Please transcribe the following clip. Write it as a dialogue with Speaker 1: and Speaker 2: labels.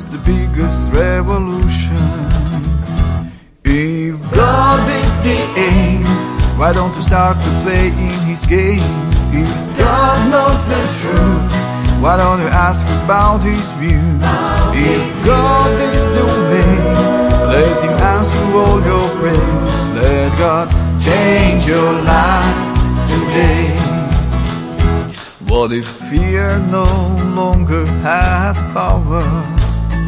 Speaker 1: the biggest revolution. If God is the aim, why don't you start to play in His game? If God knows the truth, why don't you ask about His view? If God is the way, let Him answer all your prayers. Let God change your life today. What if fear no longer hath power?